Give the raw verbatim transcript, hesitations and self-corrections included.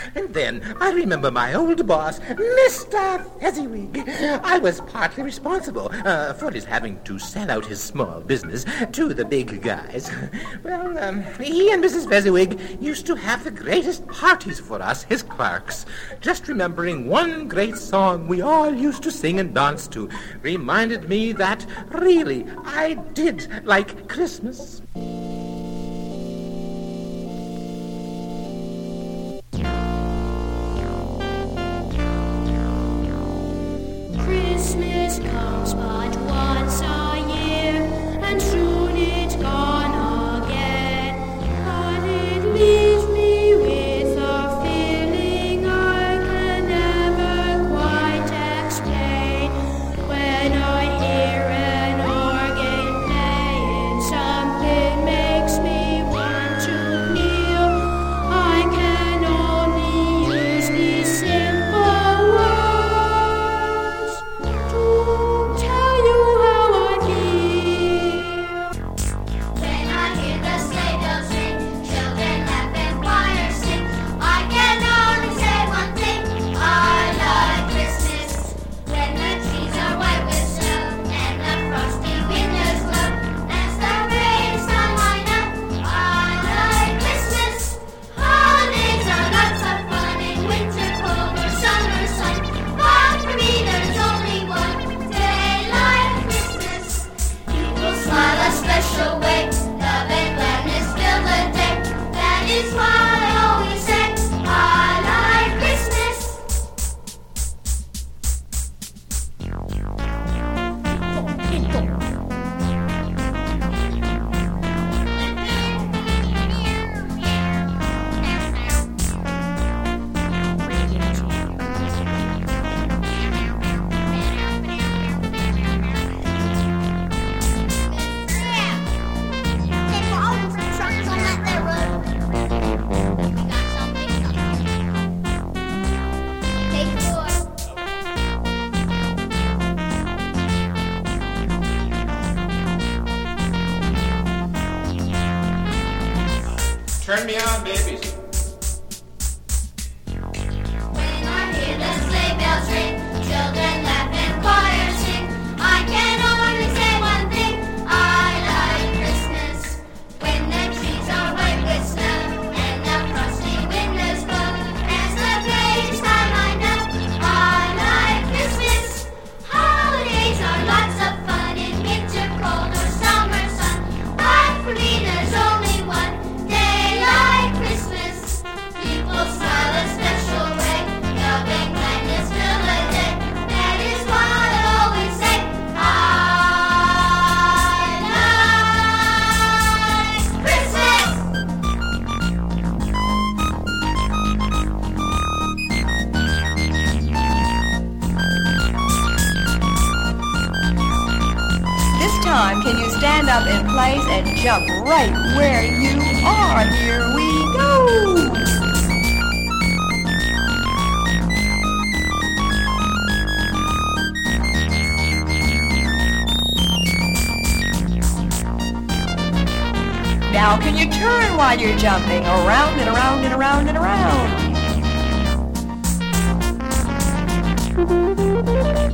And then I remember my old boss, Mister Fezziwig. I was partly responsible uh, for his having to sell out his small business to the big guys. Well, um, he and Missus Fezziwig used to have the greatest parties for us, his clerks. Just remembering one great song we all used to sing and dance to reminded me that, really, I did like Christmas. Christmas comes but once a year, and soon it's gone again. But it leaves me with a feeling I can never quite explain. When I hear an organ playing, something makes me want to kneel. I can only use these simple words to tell you how I feel. When I hear the sleigh bells ring, children laugh and choirs sing, I can only say one thing: I like Christmas. When the trees are white with snow and the frosty windows glow, that's the greatest time I know. I like Christmas. Holidays are lots of fun in winter cold or summer sun, but for me there's only one day like Christmas. People smile a special way, love and gladness fill the day. That is why I always say I like Christmas. Turn me on, babies. When I hear the sleigh bells ring, children laugh and choirs sing, I can only say one thing: I like Christmas. When the trees are white with snow and the frosty windows glow, that's the greatest time I know. I like Christmas. Holidays are lots of fun in winter cold or summer sun, but for me there's only one day like Christmas. People smile a special way, love and kindness fill the day. That is why I always say I like Christmas. This time, can you stand up in place and jump right where you are? Here we go! Now, can you turn while you're jumping around and around and around and around?